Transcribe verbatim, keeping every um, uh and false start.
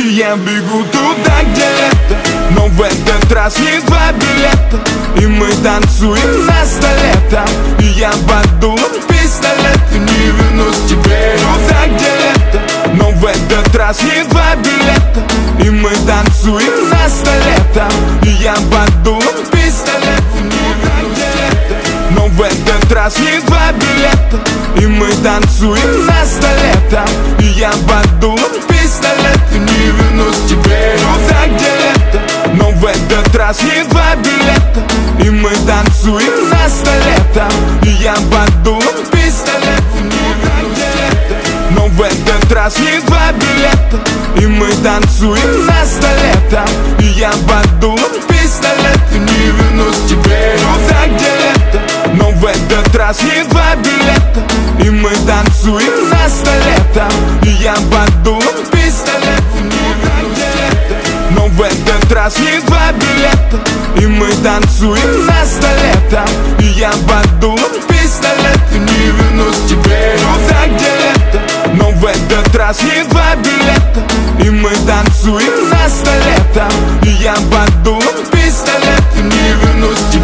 И я бегу туда, где лето, но в этот раз не два билета. И мы танцуем на столе там, и я под дулом пистолета не вернусь к тебе. Туда, где лето, но в этот раз не два билета. И мы танцуем на столе там, и я под дулом пистолета не вернусь к тебе. Но в этот раз не два билета. И мы танцуем на столе там, и я под дулом пистолета не вернусь к тебе. Туда, где лето, но в этот раз не два билета. И мы танцуем на столе там, и я под дулом пистолета не вернусь к тебе. Но в этот раз не два билета. И мы танцуем на столе там, и я под дулом пистолета не вернусь к тебе. Туда, где лето, но в этот раз не два билета. И мы танцуем на столе там, и я под дулом пистолета не вернусь к тебе. Но в этот раз не два билета. И мы танцуем на столе там, и я под дулом пистолета не вернусь к тебе. Туда, где лето, но в этот раз не два билета. И мы танцуем на столе там, и я под дулом пистолета не вернусь к тебе.